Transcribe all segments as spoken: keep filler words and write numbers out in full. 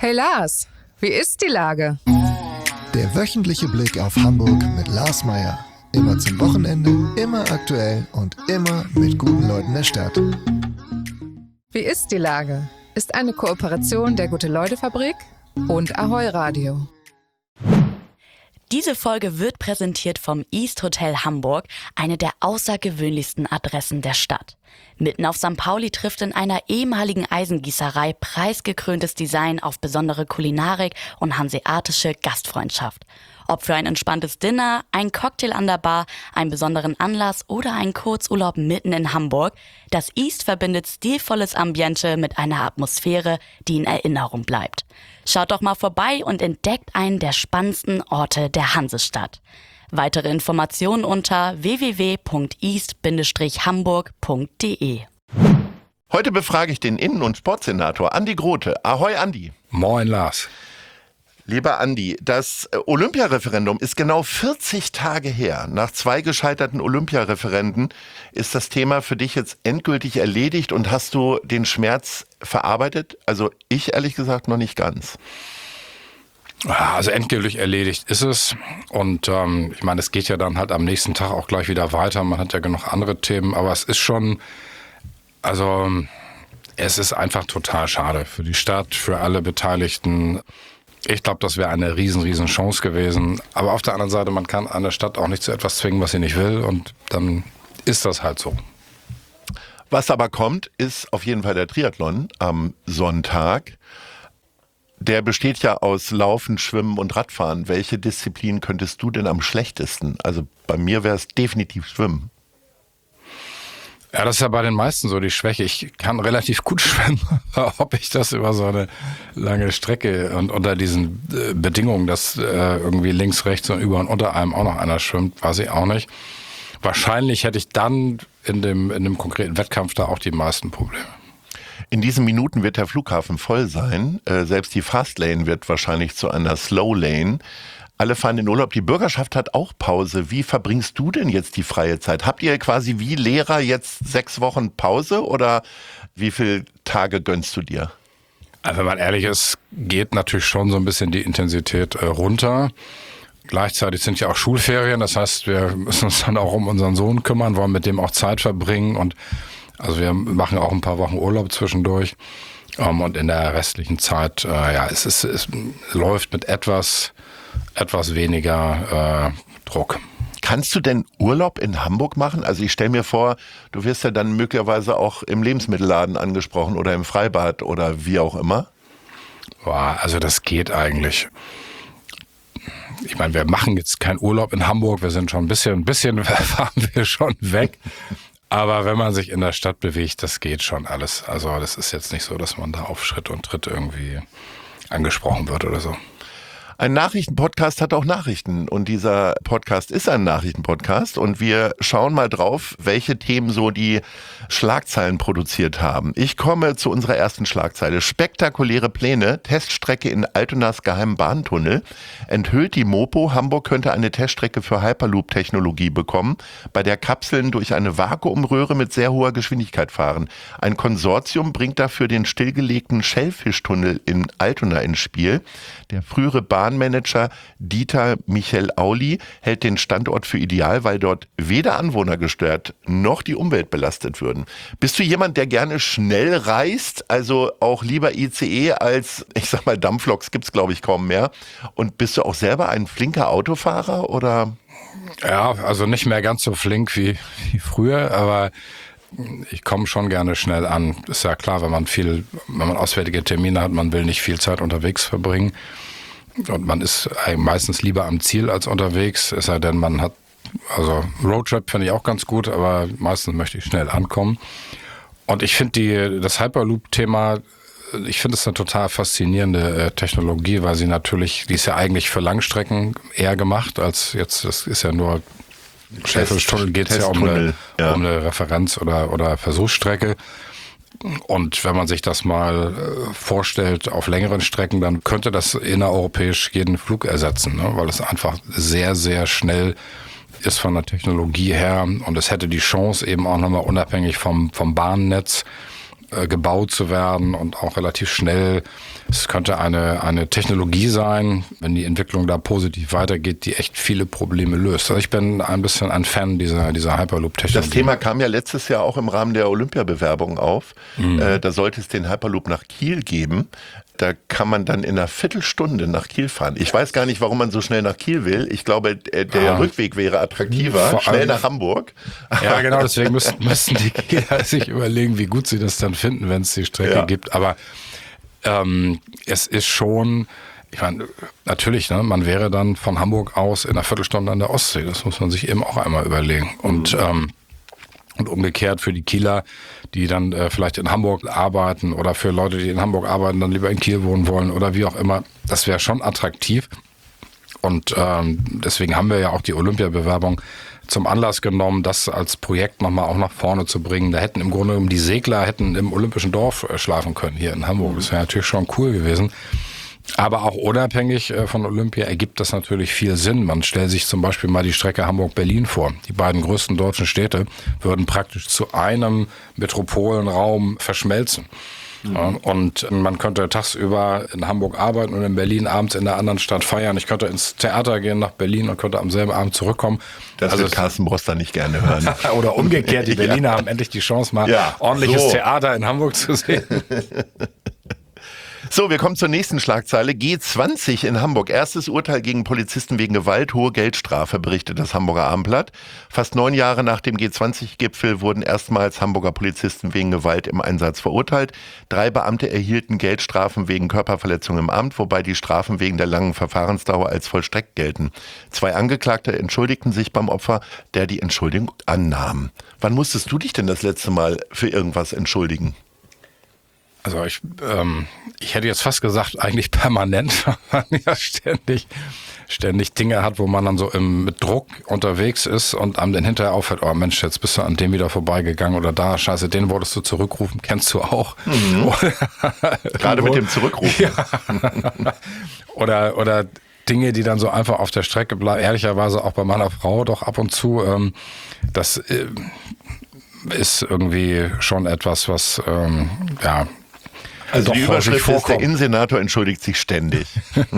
Hey Lars, wie ist die Lage? Der wöchentliche Blick auf Hamburg mit Lars Meier. Immer zum Wochenende, immer aktuell und immer mit guten Leuten der Stadt. Wie ist die Lage? Ist eine Kooperation der Gute-Leute-Fabrik und Ahoi Radio. Diese Folge wird präsentiert vom East Hotel Hamburg, eine der außergewöhnlichsten Adressen der Stadt. Mitten auf Sankt Pauli trifft in einer ehemaligen Eisengießerei preisgekröntes Design auf besondere Kulinarik und hanseatische Gastfreundschaft. Ob für ein entspanntes Dinner, ein Cocktail an der Bar, einen besonderen Anlass oder einen Kurzurlaub mitten in Hamburg, das East verbindet stilvolles Ambiente mit einer Atmosphäre, die in Erinnerung bleibt. Schaut doch mal vorbei und entdeckt einen der spannendsten Orte der Hansestadt. Weitere Informationen unter w w w punkt east hamburg punkt d e. Heute befrage ich den Innen- und Sportsenator Andi Grote. Ahoi Andi. Moin Lars. Lieber Andi, das Olympiareferendum ist genau vierzig Tage her. Nach zwei gescheiterten Olympiareferenden ist das Thema für dich jetzt endgültig erledigt und hast du den Schmerz verarbeitet? Also ich ehrlich gesagt noch nicht ganz. Also endgültig erledigt ist es und ähm, ich meine, es geht ja dann halt am nächsten Tag auch gleich wieder weiter. Man hat ja genug andere Themen, aber es ist schon, also es ist einfach total schade für die Stadt, für alle Beteiligten. Ich glaube, das wäre eine riesen, riesen Chance gewesen. Aber auf der anderen Seite, man kann eine Stadt auch nicht zu etwas zwingen, was sie nicht will. Und dann ist das halt so. Was aber kommt, ist auf jeden Fall der Triathlon am Sonntag. Der besteht ja aus Laufen, Schwimmen und Radfahren. Welche Disziplin könntest du denn am schlechtesten? Also bei mir wäre es definitiv Schwimmen. Ja, das ist ja bei den meisten so die Schwäche. Ich kann relativ gut schwimmen, ob ich das über so eine lange Strecke und unter diesen äh, Bedingungen, dass äh, irgendwie links, rechts und über und unter einem auch noch einer schwimmt, weiß ich auch nicht. Wahrscheinlich hätte ich dann in dem, in dem konkreten Wettkampf da auch die meisten Probleme. In diesen Minuten wird der Flughafen voll sein. Äh, selbst die Fastlane wird wahrscheinlich zu einer Slowlane. Alle fahren in Urlaub. Die Bürgerschaft hat auch Pause. Wie verbringst du denn jetzt die freie Zeit? Habt ihr quasi wie Lehrer jetzt sechs Wochen Pause oder wie viele Tage gönnst du dir? Also wenn man ehrlich ist, geht natürlich schon so ein bisschen die Intensität äh, runter. Gleichzeitig sind ja auch Schulferien. Das heißt, wir müssen uns dann auch um unseren Sohn kümmern, wollen mit dem auch Zeit verbringen. Und also wir machen auch ein paar Wochen Urlaub zwischendurch. Um, und in der restlichen Zeit, äh, ja, es, ist, es läuft mit etwas... etwas weniger äh, Druck. Kannst du denn Urlaub in Hamburg machen? Also ich stelle mir vor, du wirst ja dann möglicherweise auch im Lebensmittelladen angesprochen oder im Freibad oder wie auch immer. Boah, also das geht eigentlich. Ich meine, wir machen jetzt keinen Urlaub in Hamburg, wir sind schon ein bisschen, ein bisschen fahren wir schon weg. Aber wenn man sich in der Stadt bewegt, das geht schon alles. Also das ist jetzt nicht so, dass man da auf Schritt und Tritt irgendwie angesprochen wird oder so. Ein Nachrichtenpodcast hat auch Nachrichten und dieser Podcast ist ein Nachrichtenpodcast und wir schauen mal drauf, welche Themen so die Schlagzeilen produziert haben. Ich komme zu unserer ersten Schlagzeile. Spektakuläre Pläne, Teststrecke in Altonas geheimen Bahntunnel. Enthüllt die Mopo, Hamburg könnte eine Teststrecke für Hyperloop-Technologie bekommen, bei der Kapseln durch eine Vakuumröhre mit sehr hoher Geschwindigkeit fahren. Ein Konsortium bringt dafür den stillgelegten Schellfischtunnel in Altona ins Spiel. Der frühere Bahnmanager Dieter Michel Auli hält den Standort für ideal, weil dort weder Anwohner gestört noch die Umwelt belastet würden. Bist du jemand, der gerne schnell reist, also auch lieber I C E als, ich sag mal, Dampfloks gibt's glaube ich kaum mehr? Und bist du auch selber ein flinker Autofahrer oder? Ja, also nicht mehr ganz so flink wie, wie früher, aber ich komme schon gerne schnell an. Ist ja klar, wenn man viel, wenn man auswärtige Termine hat, man will nicht viel Zeit unterwegs verbringen. Und man ist meistens lieber am Ziel als unterwegs, es sei denn, man hat, also Roadtrip finde ich auch ganz gut, aber meistens möchte ich schnell ankommen. Und ich finde die das Hyperloop-Thema, ich finde es eine total faszinierende äh, Technologie, weil sie natürlich, die ist ja eigentlich für Langstrecken eher gemacht, als jetzt, das ist ja nur, Schellfischtunnel geht es ja um eine, ja. um eine Referenz- oder, oder Versuchsstrecke. Und wenn man sich das mal äh, vorstellt auf längeren Strecken, dann könnte das innereuropäisch jeden Flug ersetzen, ne? Weil es einfach sehr, sehr schnell ist von der Technologie her und es hätte die Chance eben auch nochmal unabhängig vom, vom Bahnnetz äh, gebaut zu werden und auch relativ schnell. Es könnte eine, eine Technologie sein, wenn die Entwicklung da positiv weitergeht, die echt viele Probleme löst. Also ich bin ein bisschen ein Fan dieser, dieser Hyperloop-Technologie. Das Thema kam ja letztes Jahr auch im Rahmen der Olympiabewerbung auf. Mhm. Äh, da sollte es den Hyperloop nach Kiel geben. Da kann man dann in einer Viertelstunde nach Kiel fahren. Ich weiß gar nicht, warum man so schnell nach Kiel will. Ich glaube, der ah. Rückweg wäre attraktiver. Vor schnell nach Hamburg. Ja, genau. Deswegen müssten, müssten die Kieler sich überlegen, wie gut sie das dann finden, wenn es die Strecke ja. gibt. Aber ähm, es ist schon, ich meine, natürlich, ne, man wäre dann von Hamburg aus in einer Viertelstunde an der Ostsee. Das muss man sich eben auch einmal überlegen. Und mhm. ähm, Und umgekehrt für die Kieler, die dann äh, vielleicht in Hamburg arbeiten oder für Leute, die in Hamburg arbeiten, dann lieber in Kiel wohnen wollen oder wie auch immer. Das wäre schon attraktiv. Und ähm, deswegen haben wir ja auch die Olympiabewerbung zum Anlass genommen, das als Projekt nochmal auch nach vorne zu bringen. Da hätten im Grunde genommen die Segler hätten im Olympischen Dorf äh, schlafen können hier in Hamburg. Das wäre natürlich schon cool gewesen. Aber auch unabhängig von Olympia ergibt das natürlich viel Sinn. Man stellt sich zum Beispiel mal die Strecke Hamburg-Berlin vor. Die beiden größten deutschen Städte würden praktisch zu einem Metropolenraum verschmelzen. Mhm. Und man könnte tagsüber in Hamburg arbeiten und in Berlin abends in einer anderen Stadt feiern. Ich könnte ins Theater gehen nach Berlin und könnte am selben Abend zurückkommen. Das also wird Carsten Broster nicht gerne hören. Oder umgekehrt, die Berliner ja. haben endlich die Chance, mal ja, ordentliches so. Theater in Hamburg zu sehen. So, wir kommen zur nächsten Schlagzeile. G zwanzig in Hamburg. Erstes Urteil gegen Polizisten wegen Gewalt, hohe Geldstrafe, berichtet das Hamburger Abendblatt. Fast neun Jahre nach dem G zwanzig Gipfel wurden erstmals Hamburger Polizisten wegen Gewalt im Einsatz verurteilt. Drei Beamte erhielten Geldstrafen wegen Körperverletzung im Amt, wobei die Strafen wegen der langen Verfahrensdauer als vollstreckt gelten. Zwei Angeklagte entschuldigten sich beim Opfer, der die Entschuldigung annahm. Wann musstest du dich denn das letzte Mal für irgendwas entschuldigen? Also ich, ähm, ich hätte jetzt fast gesagt, eigentlich permanent, weil man ja ständig, ständig Dinge hat, wo man dann so im, mit Druck unterwegs ist und einem dann hinterher auffällt, oh Mensch, jetzt bist du an dem wieder vorbeigegangen oder da, scheiße, den wolltest du zurückrufen, kennst du auch. Mhm. Gerade mit dem Zurückrufen. Ja. oder, oder Dinge, die dann so einfach auf der Strecke bleiben, ehrlicherweise auch bei meiner Frau doch ab und zu, ähm, das äh, ist irgendwie schon etwas, was, ähm, ja, Also die Überschrift ist, der Innensenator entschuldigt sich ständig.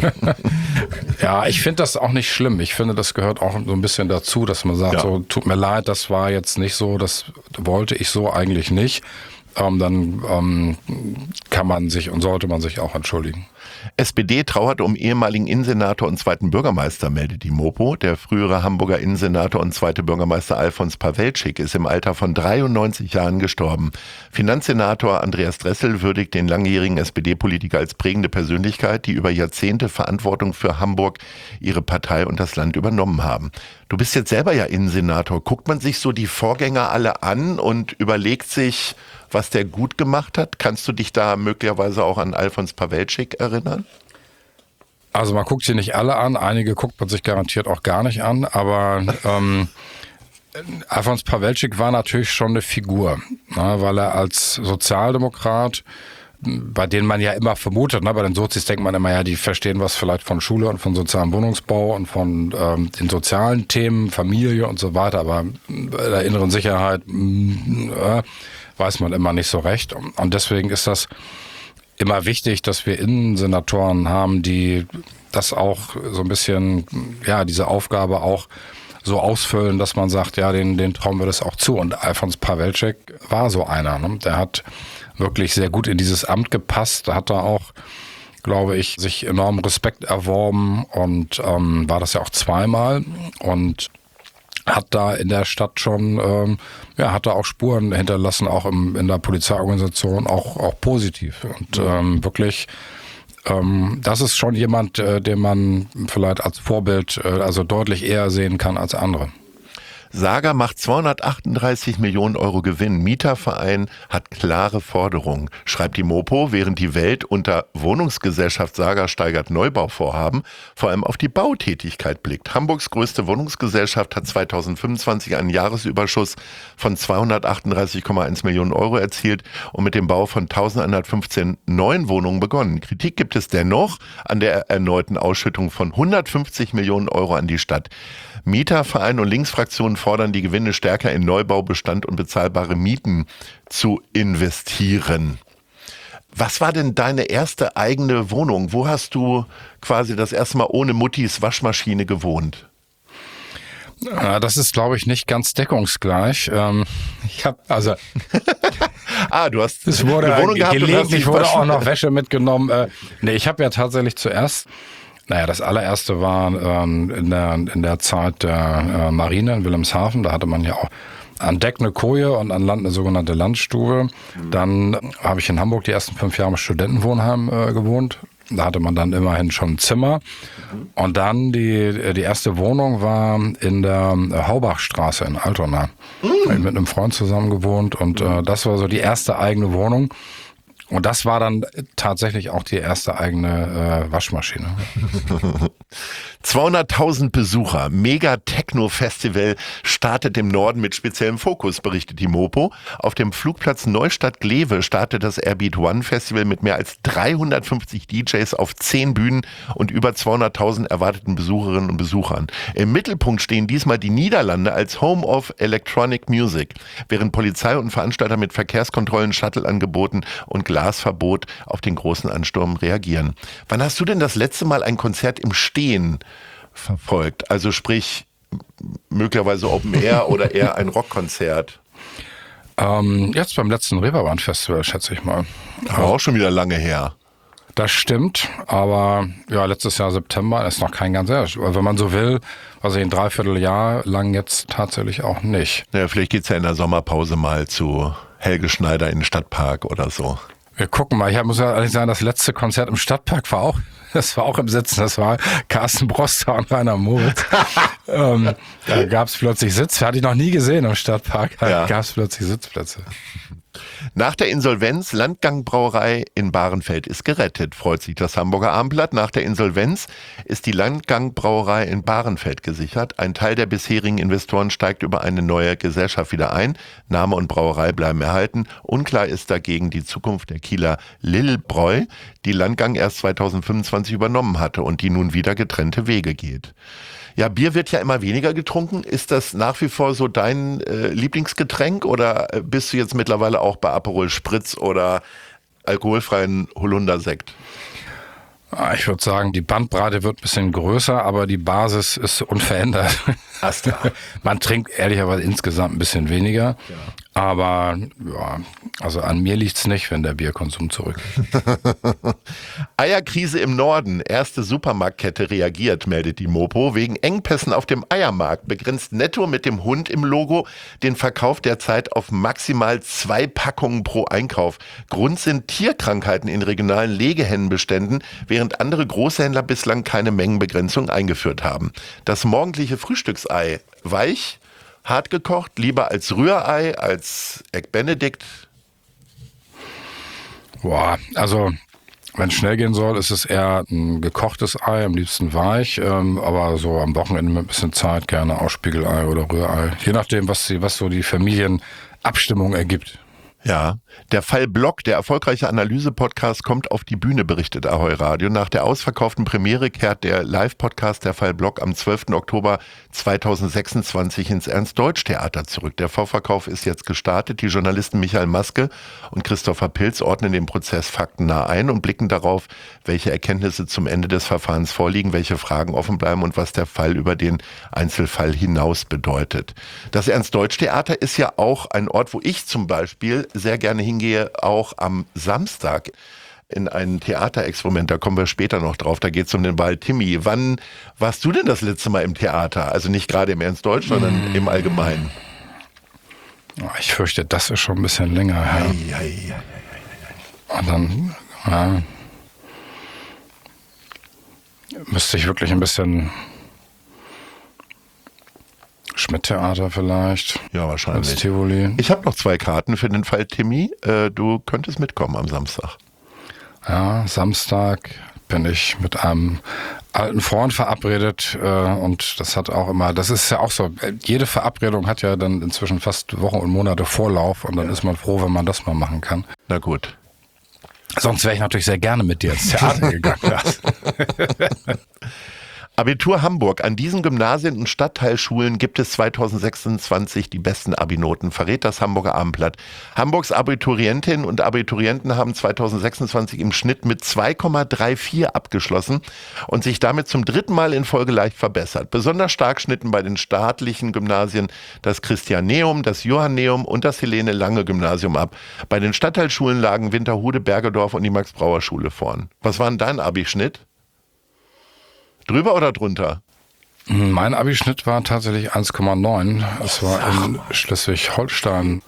Ja, ich finde das auch nicht schlimm. Ich finde, das gehört auch so ein bisschen dazu, dass man sagt, ja. so tut mir leid, das war jetzt nicht so, das wollte ich so eigentlich nicht. Ähm, dann ähm, kann man sich und sollte man sich auch entschuldigen. S P D trauert um ehemaligen Innensenator und zweiten Bürgermeister, meldet die Mopo. Der frühere Hamburger Innensenator und zweite Bürgermeister Alfons Pawelczyk ist im Alter von dreiundneunzig Jahren gestorben. Finanzsenator Andreas Dressel würdigt den langjährigen S P D-Politiker als prägende Persönlichkeit, die über Jahrzehnte Verantwortung für Hamburg, ihre Partei und das Land übernommen haben. Du bist jetzt selber ja Innensenator. Guckt man sich so die Vorgänger alle an und überlegt sich, was der gut gemacht hat? Kannst du dich da möglicherweise auch an Alfons Pawelczyk erinnern? Also man guckt sie nicht alle an, einige guckt man sich garantiert auch gar nicht an, aber ähm, Alfons Pawelczyk war natürlich schon eine Figur, ne, weil er als Sozialdemokrat, bei denen man ja immer vermutet, ne, bei den Sozis denkt man immer, ja, die verstehen was vielleicht von Schule und von sozialem Wohnungsbau und von ähm, den sozialen Themen, Familie und so weiter, aber bei der inneren Sicherheit äh, weiß man immer nicht so recht. Und deswegen ist das immer wichtig, dass wir Innensenatoren haben, die das auch so ein bisschen, ja, diese Aufgabe auch so ausfüllen, dass man sagt, ja, den, den trauen wir das auch zu. Und Alfons Pawelczyk war so einer, ne? Der hat wirklich sehr gut in dieses Amt gepasst. Da hat er auch, glaube ich, sich enormen Respekt erworben und ähm, war das ja auch zweimal und hat da in der Stadt schon, ähm, ja, hat da auch Spuren hinterlassen, auch im, in der Polizeiorganisation, auch, auch positiv. Und ähm, wirklich, ähm, das ist schon jemand, äh, den man vielleicht als Vorbild, äh, also deutlich eher sehen kann als andere. Saga macht zweihundertachtunddreißig Millionen Euro Gewinn. Mieterverein hat klare Forderungen, schreibt die Mopo, während die Welt unter Wohnungsgesellschaft Saga steigert Neubauvorhaben vor allem auf die Bautätigkeit blickt. Hamburgs größte Wohnungsgesellschaft hat zweitausendfünfundzwanzig einen Jahresüberschuss von zweihundertachtunddreißig Komma eins Millionen Euro erzielt und mit dem Bau von eintausendeinhundertfünfzehn neuen Wohnungen begonnen. Kritik gibt es dennoch an der erneuten Ausschüttung von hundertfünfzig Millionen Euro an die Stadt. Mieterverein und Linksfraktionen und fordern die Gewinne stärker in Neubau, Bestand und bezahlbare Mieten zu investieren. Was war denn deine erste eigene Wohnung? Wo hast du quasi das erste Mal ohne Muttis Waschmaschine gewohnt? Ja, das ist, glaube ich, nicht ganz deckungsgleich. Ähm, ich habe also ah, du hast es wurde eine Wohnung gehabt und hast gelegentlich die wurde Wasch- auch noch Wäsche mitgenommen. Äh, nee, ich habe ja tatsächlich zuerst, naja, das allererste war ähm, in der in der Zeit der äh, Marine in Wilhelmshaven. Da hatte man ja auch an Deck eine Koje und an Land eine sogenannte Landstube. Dann habe ich in Hamburg die ersten fünf Jahre im Studentenwohnheim äh, gewohnt. Da hatte man dann immerhin schon ein Zimmer. Und dann die, die erste Wohnung war in der Haubachstraße in Altona. Da habe ich mit einem Freund zusammen gewohnt und äh, das war so die erste eigene Wohnung. Und das war dann tatsächlich auch die erste eigene äh, Waschmaschine. zweihunderttausend Besucher, Mega-Techno-Festival startet im Norden mit speziellem Fokus, berichtet die Mopo. Auf dem Flugplatz Neustadt-Glewe startet das Airbeat One Festival mit mehr als dreihundertfünfzig D Js auf zehn Bühnen und über zweihunderttausend erwarteten Besucherinnen und Besuchern. Im Mittelpunkt stehen diesmal die Niederlande als Home of Electronic Music, während Polizei und Veranstalter mit Verkehrskontrollen, Shuttle-Angeboten und Glasverbot auf den großen Ansturm reagieren. Wann hast du denn das letzte Mal ein Konzert im Stehen verfolgt? Also sprich, möglicherweise Open Air oder eher ein Rockkonzert? Ähm, jetzt beim letzten Reeperbahn Festival, schätze ich mal. Aber auch schon wieder lange her. Das stimmt, aber ja, letztes Jahr September ist noch kein ganz ehrlich. Wenn man so will, also ein Dreivierteljahr lang jetzt tatsächlich auch nicht. Ja, vielleicht geht's ja in der Sommerpause mal zu Helge Schneider in den Stadtpark oder so. Wir gucken mal. Ich muss ja ehrlich sagen, das letzte Konzert im Stadtpark war auch, das war auch im Sitzen. Das war Carsten Broster und Rainer Moritz. ähm, da gab es plötzlich Sitz. Hatte ich noch nie gesehen im Stadtpark. Da Ja. gab es plötzlich Sitzplätze. Nach der Insolvenz, Landgang-Brauerei in Bahrenfeld ist gerettet, freut sich das Hamburger Abendblatt. Nach der Insolvenz ist die Landgang-Brauerei in Bahrenfeld gesichert. Ein Teil der bisherigen Investoren steigt über eine neue Gesellschaft wieder ein. Name und Brauerei bleiben erhalten. Unklar ist dagegen die Zukunft der Kieler Lillbräu, die Landgang erst zweitausendfünfundzwanzig übernommen hatte und die nun wieder getrennte Wege geht. Ja, Bier wird ja immer weniger getrunken. Ist das nach wie vor so dein äh, Lieblingsgetränk oder bist du jetzt mittlerweile auch bei Aperol Spritz oder alkoholfreien Holundersekt? Ich würde sagen, die Bandbreite wird ein bisschen größer, aber die Basis ist unverändert. Astra. Man trinkt ehrlicherweise insgesamt ein bisschen weniger. Ja. Aber ja, also an mir liegt's nicht, wenn der Bierkonsum zurückgeht. Eierkrise im Norden. Erste Supermarktkette reagiert, meldet die Mopo. Wegen Engpässen auf dem Eiermarkt begrenzt Netto mit dem Hund im Logo den Verkauf derzeit auf maximal zwei Packungen pro Einkauf. Grund sind Tierkrankheiten in regionalen Legehennenbeständen, während andere Großhändler bislang keine Mengenbegrenzung eingeführt haben. Das morgendliche Frühstücksei, weich, hart gekocht, lieber als Rührei, als Egg Benedict? Boah, also wenn es schnell gehen soll, ist es eher ein gekochtes Ei, am liebsten weich, ähm, aber so am Wochenende mit ein bisschen Zeit gerne auch Spiegelei oder Rührei. Je nachdem, was, die, was so die Familienabstimmung ergibt. Ja, der Fall Block, der erfolgreiche Analyse-Podcast, kommt auf die Bühne, berichtet Ahoi Radio. Nach der ausverkauften Premiere kehrt der Live-Podcast Der Fall Block am zwölften Oktober zweitausendsechsundzwanzig ins Ernst-Deutsch-Theater zurück. Der Vorverkauf ist jetzt gestartet. Die Journalisten Michael Maske und Christopher Pilz ordnen den Prozess faktennah ein und blicken darauf, welche Erkenntnisse zum Ende des Verfahrens vorliegen, welche Fragen offen bleiben und was der Fall über den Einzelfall hinaus bedeutet. Das Ernst-Deutsch-Theater ist ja auch ein Ort, wo ich zum Beispiel sehr gerne hingehe, auch am Samstag in ein Theaterexperiment, da kommen wir später noch drauf, da geht es um den Ball Timmy. Wann warst du denn das letzte Mal im Theater? Also nicht gerade im Ernst Deutsch, sondern im Allgemeinen. Ich fürchte, das ist schon ein bisschen länger her. Ei, ei, ei, ei, ei. Und dann ja, müsste ich wirklich ein bisschen Schmidt-Theater vielleicht. Ja, wahrscheinlich. Das Tivoli. Ich habe noch zwei Karten für den Fall Timmy. Äh, du könntest mitkommen am Samstag. Ja, Samstag bin ich mit einem alten Freund verabredet äh, und das hat auch immer, das ist ja auch so, jede Verabredung hat ja dann inzwischen fast Wochen und Monate Vorlauf und dann ja. ist man froh, wenn man das mal machen kann. Na gut. Sonst wäre ich natürlich sehr gerne mit dir ins Theater gegangen. Abitur Hamburg. An diesen Gymnasien und Stadtteilschulen gibt es zweitausendsechsundzwanzig die besten Abinoten, verrät das Hamburger Abendblatt. Hamburgs Abiturientinnen und Abiturienten haben zweitausendsechsundzwanzig im Schnitt mit zwei Komma vierunddreißig abgeschlossen und sich damit zum dritten Mal in Folge leicht verbessert. Besonders stark schnitten bei den staatlichen Gymnasien das Christianeum, das Johanneum und das Helene-Lange-Gymnasium ab. Bei den Stadtteilschulen lagen Winterhude, Bergedorf und die Max-Brauer-Schule vorn. Was war denn dein Abischnitt? Drüber oder drunter? Mein Abischnitt war tatsächlich eins Komma neun. Das war in Schleswig-Holstein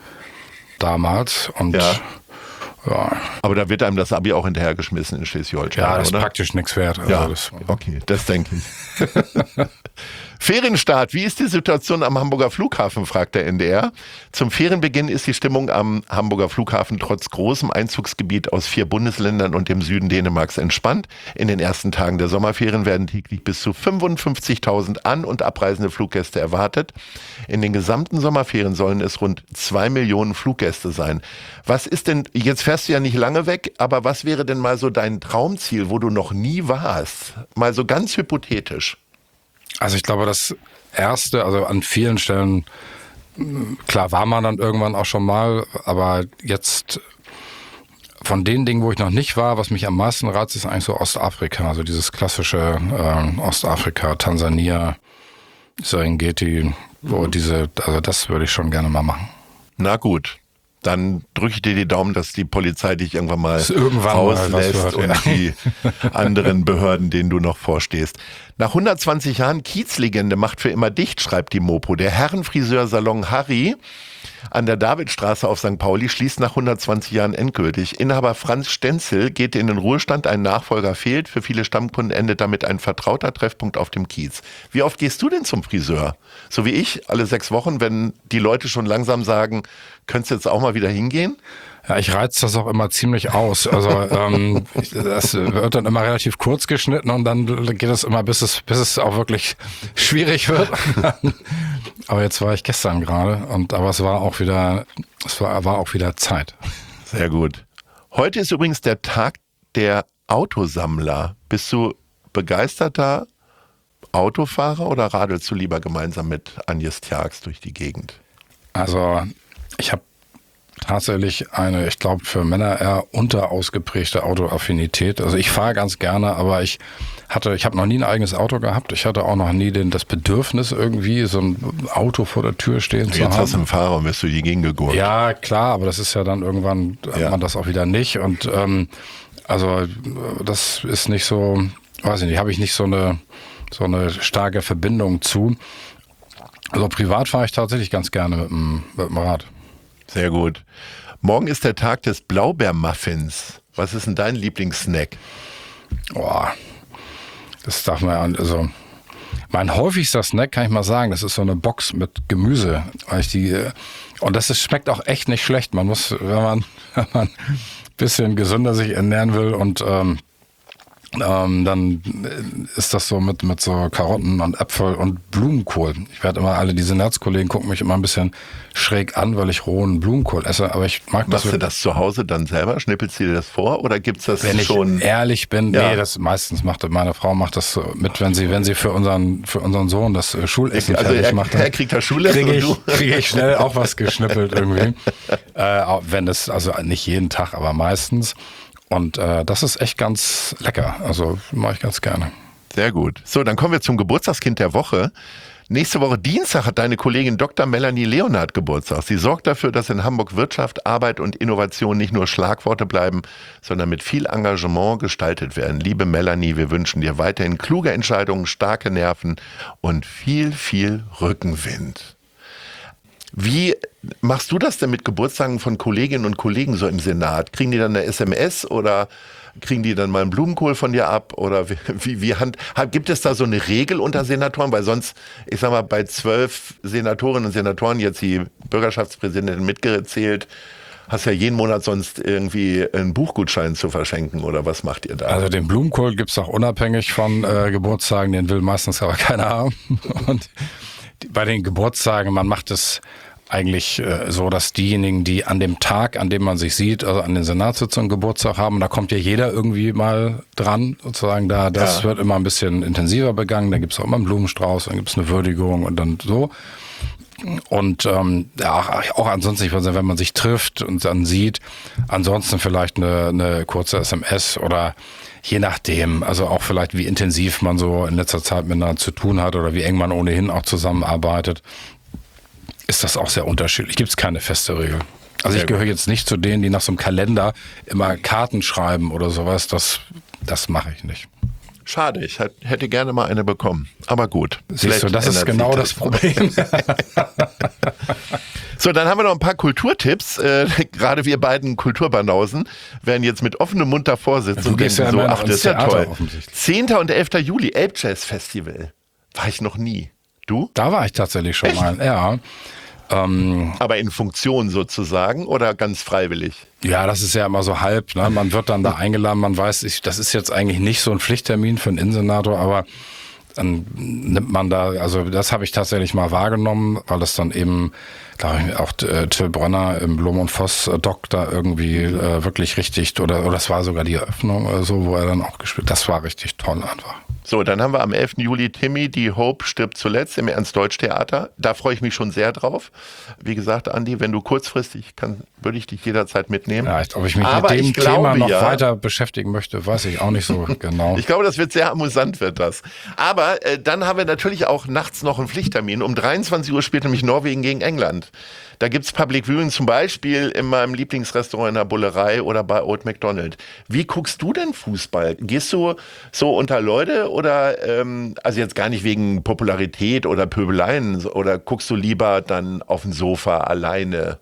damals. Und Ja. ja. Aber da wird einem das Abi auch hinterhergeschmissen in Schleswig-Holstein, Ja, das ist oder? praktisch nichts wert. Also Ja, das, okay, das denke ich. Ferienstart, wie ist die Situation am Hamburger Flughafen, fragt der N D R. Zum Ferienbeginn ist die Stimmung am Hamburger Flughafen trotz großem Einzugsgebiet aus vier Bundesländern und dem Süden Dänemarks entspannt. In den ersten Tagen der Sommerferien werden täglich bis zu fünfundfünfzigtausend an- und abreisende Fluggäste erwartet. In den gesamten Sommerferien sollen es rund zwei Millionen Fluggäste sein. Was ist denn, jetzt fährst du ja nicht lange weg, aber was wäre denn mal so dein Traumziel, wo du noch nie warst? Mal so ganz hypothetisch. Also ich glaube, das Erste, also an vielen Stellen, klar war man dann irgendwann auch schon mal, aber jetzt von den Dingen, wo ich noch nicht war, was mich am meisten reizt, ist eigentlich so Ostafrika, also dieses klassische äh, Ostafrika, Tansania, Serengeti, wo diese, also das würde ich schon gerne mal machen. Na gut, dann drücke ich dir die Daumen, dass die Polizei dich irgendwann mal irgendwann rauslässt mal was wird, und ja. die anderen Behörden, denen du noch vorstehst. Nach hundertzwanzig Jahren Kiezlegende macht für immer dicht, schreibt die Mopo. Der Herrenfriseursalon Harry an der Davidstraße auf Sankt Pauli schließt nach hundertzwanzig Jahren endgültig. Inhaber Franz Stenzel geht in den Ruhestand, ein Nachfolger fehlt. Für viele Stammkunden endet damit ein vertrauter Treffpunkt auf dem Kiez. Wie oft gehst du denn zum Friseur? So wie ich, alle sechs Wochen, wenn die Leute schon langsam sagen, könntest du jetzt auch mal wieder hingehen? Ja, ich reiz das auch immer ziemlich aus. Also ähm, das wird dann immer relativ kurz geschnitten und dann geht es immer, bis es, bis es auch wirklich schwierig wird. Aber jetzt war ich gestern gerade und aber es war auch wieder, es war, war auch wieder Zeit. Sehr gut. Heute ist übrigens der Tag der Autosammler. Bist du begeisterter Autofahrer oder radelst du lieber gemeinsam mit Agnes Tjax durch die Gegend? Also ich habe tatsächlich eine, ich glaube, für Männer eher unterausgeprägte Autoaffinität. Also ich fahre ganz gerne, aber ich hatte, ich habe noch nie ein eigenes Auto gehabt. Ich hatte auch noch nie den, das Bedürfnis irgendwie, so ein Auto vor der Tür stehen zu Jetzt haben. hast du einen Fahrer und wirst du die Gegend gegurkt. Ja, klar, aber das ist ja dann irgendwann, Ja. hat man das auch wieder nicht. Und ähm, also das ist nicht so, weiß ich nicht, habe ich nicht so eine, so eine starke Verbindung zu. Also privat fahre ich tatsächlich ganz gerne mit dem, mit dem Rad. Sehr gut. Morgen ist der Tag des Blaubeermuffins. Was ist denn dein Lieblingssnack? Boah, das darf man, also mein häufigster Snack, kann ich mal sagen, das ist so eine Box mit Gemüse. Weil ich die, und das ist, schmeckt auch echt nicht schlecht. Man muss, wenn man, wenn man ein bisschen gesünder sich ernähren will und ähm, Ähm, dann ist das so mit, mit so Karotten und Äpfel und Blumenkohl. Ich werde immer, alle diese Netzkollegen gucken mich immer ein bisschen schräg an, weil ich rohen Blumenkohl esse, aber ich mag das. Machst du das zu Hause dann selber? Schnippelst du dir das vor oder gibt's das Wenn ich schon? ehrlich bin, Ja. nee, das meistens macht meine Frau macht das so mit, wenn sie, wenn sie für unseren, für unseren Sohn das äh, Schulessen Also fertig er, macht. er kriegt das Schulessen kriege ich, und du? krieg ich schnell auch was geschnippelt irgendwie. Äh, auch wenn es, also nicht jeden Tag, aber meistens. Und äh, das ist echt ganz lecker. Also mache ich ganz gerne. Sehr gut. So, dann kommen wir zum Geburtstagskind der Woche. Nächste Woche Dienstag hat deine Kollegin Doktor Melanie Leonhardt Geburtstag. Sie sorgt dafür, dass in Hamburg Wirtschaft, Arbeit und Innovation nicht nur Schlagworte bleiben, sondern mit viel Engagement gestaltet werden. Liebe Melanie, wir wünschen dir weiterhin kluge Entscheidungen, starke Nerven und viel, viel Rückenwind. Wie machst du das denn mit Geburtstagen von Kolleginnen und Kollegen so im Senat? Kriegen die dann eine S M S oder kriegen die dann mal einen Blumenkohl von dir ab? Oder wie, wie, wie hand, gibt es da so eine Regel unter Senatoren? Weil sonst, ich sag mal, bei zwölf Senatorinnen und Senatoren, jetzt die Bürgerschaftspräsidentin mitgezählt, hast ja jeden Monat sonst irgendwie einen Buchgutschein zu verschenken oder was macht ihr da? Also den Blumenkohl gibt's auch unabhängig von äh, Geburtstagen, den will meistens aber keiner haben. Und die, bei den Geburtstagen, man macht es eigentlich äh, so, dass diejenigen, die an dem Tag, an dem man sich sieht, also an den Senatssitzungen Geburtstag haben, da kommt ja jeder irgendwie mal dran, sozusagen, da das ja. wird immer ein bisschen intensiver begangen, da gibt es auch immer einen Blumenstrauß, dann gibt es eine Würdigung und dann so. Und ähm, ja, auch ansonsten, ich weiß nicht, wenn man sich trifft und dann sieht, ansonsten vielleicht eine, eine kurze S M S oder je nachdem, also auch vielleicht wie intensiv man so in letzter Zeit miteinander zu tun hat oder wie eng man ohnehin auch zusammenarbeitet, ist das auch sehr unterschiedlich. Gibt es keine feste Regel. Also ich gehöre jetzt nicht zu denen, die nach so einem Kalender immer Karten schreiben oder sowas. Das, das mache ich nicht. Schade, ich hätte gerne mal eine bekommen. Aber gut. Siehst du, das ist genau das Problem. So, dann haben wir noch ein paar Kulturtipps. Äh, gerade wir beiden Kulturbanausen werden jetzt mit offenem Mund davor sitzen du und denken ja so, ach, das ist ja toll. zehnten und elften Juli, Elbjazz Festival. War ich noch nie. Du? Da war ich tatsächlich schon Echt? mal, ja. Ähm, Aber in Funktion sozusagen oder ganz freiwillig? Ja, das ist ja immer so halb. Ne? Man wird dann da eingeladen, man weiß, ich, das ist jetzt eigentlich nicht so ein Pflichttermin für einen Innensenator, aber dann nimmt man da, also das habe ich tatsächlich mal wahrgenommen, weil das dann eben, glaube ich, auch äh, Till Brönner im Blom und Voss äh, Doc da irgendwie äh, wirklich richtig, oder, oder das war sogar die Eröffnung oder so, wo er dann auch gespielt, das war richtig toll einfach. So, dann haben wir am elften Juli Timmy, die Hope stirbt zuletzt im Ernst-Deutsch-Theater. Da freue ich mich schon sehr drauf. Wie gesagt, Andi, wenn du kurzfristig kannst, würde ich dich jederzeit mitnehmen. Ja, ob ich mich Aber mit dem glaube, Thema noch ja, weiter beschäftigen möchte, weiß ich auch nicht so genau. Ich glaube, das wird sehr amüsant, wird das. Aber äh, dann haben wir natürlich auch nachts noch einen Pflichttermin. Um dreiundzwanzig Uhr spielt nämlich Norwegen gegen England. Da gibt's Public Viewing zum Beispiel in meinem Lieblingsrestaurant in der Bullerei oder bei Old McDonald. Wie guckst du denn Fußball? Gehst du so unter Leute oder, ähm, also jetzt gar nicht wegen Popularität oder Pöbeleien, oder guckst du lieber dann auf dem Sofa alleine?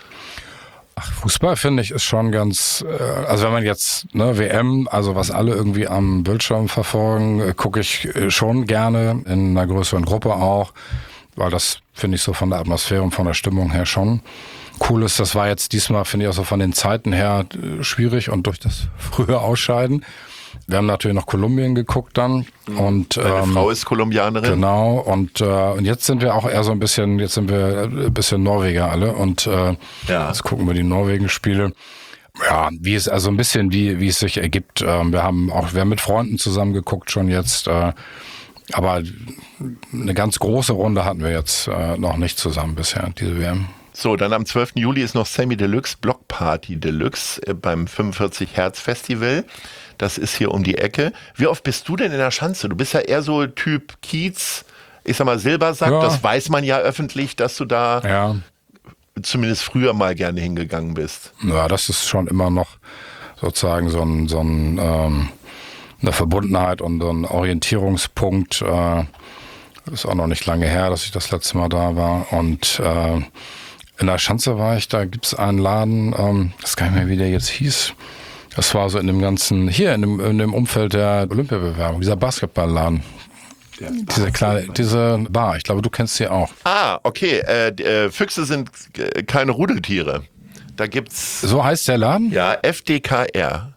Ach, Fußball finde ich ist schon ganz, äh, also wenn man jetzt, ne, W M, also was alle irgendwie am Bildschirm verfolgen, äh, gucke ich äh, schon gerne in einer größeren Gruppe auch, weil das finde ich so von der Atmosphäre und von der Stimmung her schon cool ist. Das war jetzt diesmal, finde ich, auch so von den Zeiten her äh, schwierig und durch das frühe Ausscheiden. Wir haben natürlich noch Kolumbien geguckt dann. Und, Deine ähm, Frau ist Kolumbianerin. Genau, und, äh, und jetzt sind wir auch eher so ein bisschen, jetzt sind wir ein bisschen Norweger alle und äh, Ja. jetzt gucken wir die Norwegen-Spiele. Ja, wie es, also ein bisschen wie, wie es sich ergibt. Ähm, wir haben auch, wir haben mit Freunden zusammen geguckt schon jetzt, äh, aber eine ganz große Runde hatten wir jetzt äh, noch nicht zusammen bisher, diese W M. So, dann am zwölften Juli ist noch Sammy Deluxe, Block Party Deluxe äh, beim fünfundvierzig Hertz Festival. Das ist hier um die Ecke. Wie oft bist du denn in der Schanze? Du bist ja eher so Typ Kiez, ich sag mal Silbersack. Ja. Das weiß man ja öffentlich, dass du da Ja. zumindest früher mal gerne hingegangen bist. Ja, das ist schon immer noch sozusagen so ein, so ein ähm, eine Verbundenheit und so ein Orientierungspunkt. Äh, ist auch noch nicht lange her, dass ich das letzte Mal da war. Und äh, in der Schanze war ich, da gibt's einen Laden, ähm, das kann ich nicht mehr, wie der jetzt hieß. Das war so in dem ganzen, hier in dem, in dem Umfeld der Olympiabewerbung, dieser Basketballladen. Ja, diese kleine, diese Bar, ich glaube, du kennst sie auch. Ah, okay. Äh, äh, Füchse sind äh, keine Rudeltiere. Da gibt's, So heißt der Laden? ja, F D K R.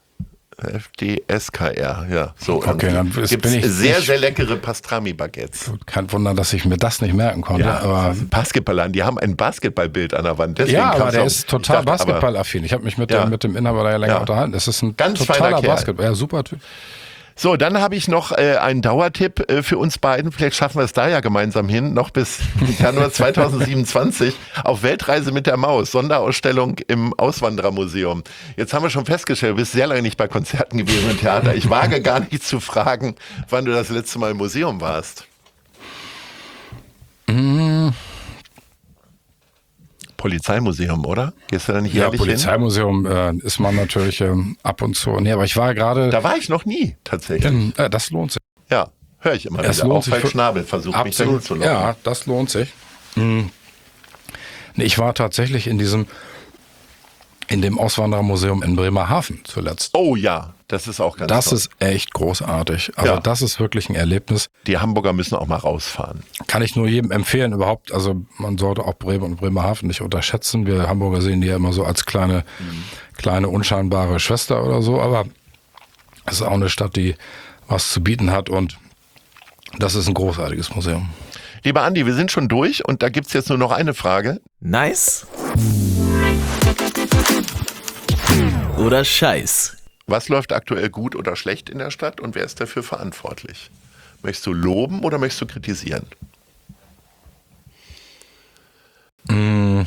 F D S K R, ja. So, Okay, dann ist- gibt's bin ich sehr, nicht- sehr leckere Pastrami-Baguettes. Kein Wunder, dass ich mir das nicht merken konnte. Ja, aber Basketballern, die haben ein Basketballbild an der Wand. Deswegen ja, aber kannst der du auch- ist total ich dachte, aber- basketballaffin. Ich habe mich mit, Ja. dem, mit dem Inhaber da ja länger Ja. unterhalten. Das ist ein Ganz feiner totaler Kerl. Basketball. Ja, super Typ. So, dann habe ich noch äh, einen Dauertipp äh, für uns beiden. Vielleicht schaffen wir es da ja gemeinsam hin, noch bis Januar zweitausendsiebenundzwanzig auf Weltreise mit der Maus, Sonderausstellung im Auswanderermuseum. Jetzt haben wir schon festgestellt, du bist sehr lange nicht bei Konzerten gewesen im Theater. Ich wage gar nicht zu fragen, wann du das letzte Mal im Museum warst. Mhm. Polizeimuseum, oder? Gehst du da nicht Ja, jährlich hin? Polizeimuseum äh, ist man natürlich ähm, ab und zu. Nee, aber ich war gerade. Da war ich noch nie, tatsächlich. in- Äh, das lohnt sich. Ja, höre ich immer Es wieder. lohnt Auch sich Falk für- Schnabel versucht mich da Absolut. hinzulocken. Ja, das lohnt sich. Mhm. Nee, ich war tatsächlich in diesem, in dem Auswanderermuseum in Bremerhaven zuletzt. Oh ja, das ist auch ganz Das toll. ist echt großartig. Also Ja. das ist wirklich ein Erlebnis. Die Hamburger müssen auch mal rausfahren. Kann ich nur jedem empfehlen überhaupt. Also man sollte auch Bremen und Bremerhaven nicht unterschätzen. Wir Hamburger sehen die ja immer so als kleine, kleine unscheinbare Schwester oder so. Aber es ist auch eine Stadt, die was zu bieten hat. Und das ist ein großartiges Museum. Lieber Andi, wir sind schon durch und da gibt's jetzt nur noch eine Frage. Nice oder Scheiß? Was läuft aktuell gut oder schlecht in der Stadt und wer ist dafür verantwortlich? Möchtest du loben oder möchtest du kritisieren? Mmh.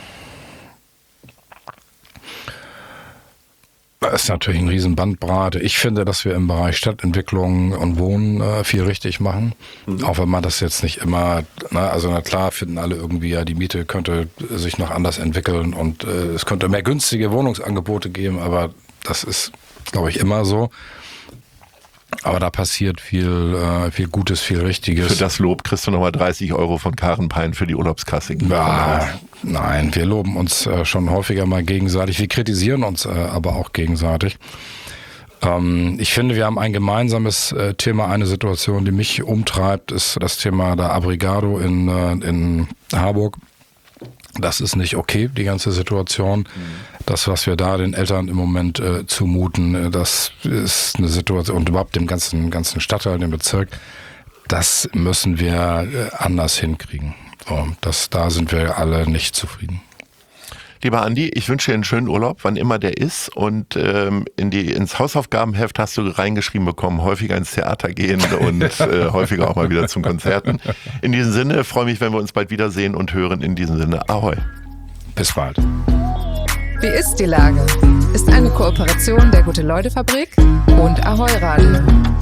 Das ist natürlich ein riesen Bandbreite. Ich finde, dass wir im Bereich Stadtentwicklung und Wohnen äh, viel richtig machen. Mhm. Auch wenn man das jetzt nicht immer, na, also na klar finden alle irgendwie, ja, die Miete könnte sich noch anders entwickeln und äh, es könnte mehr günstige Wohnungsangebote geben, aber das ist, glaube ich, immer so. Aber da passiert viel, äh, viel Gutes, viel Richtiges. Für das Lob kriegst du nochmal dreißig Euro von Karen Pein für die Urlaubskasse. Ja, nein, wir loben uns äh, schon häufiger mal gegenseitig. Wir kritisieren uns äh, aber auch gegenseitig. Ähm, ich finde, wir haben ein gemeinsames äh, Thema, eine Situation, die mich umtreibt, ist das Thema der Abrigado in, äh, in Harburg. Das ist nicht okay, die ganze Situation. Mhm. Das, was wir da den Eltern im Moment äh, zumuten, das ist eine Situation, und überhaupt dem ganzen, ganzen Stadtteil, dem Bezirk, das müssen wir äh, anders hinkriegen. So, das, da sind wir alle nicht zufrieden. Lieber Andi, ich wünsche dir einen schönen Urlaub, wann immer der ist. Und ähm, in die, ins Hausaufgabenheft hast du reingeschrieben bekommen, häufiger ins Theater gehen und äh, häufiger auch mal wieder zum Konzerten. In diesem Sinne, freue mich, wenn wir uns bald wiedersehen und hören. In diesem Sinne, ahoi. Bis bald. Wie ist die Lage? Ist eine Kooperation der Gute-Leute-Fabrik und Ahoi Radio.